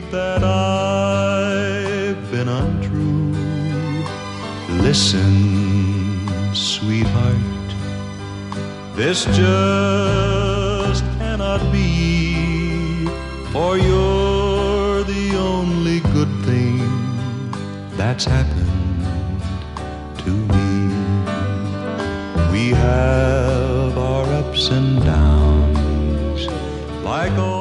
that I've been untrue. Listen, sweetheart, this just cannot be, for you're the only good thing that's happened to me. We have our ups and downs like all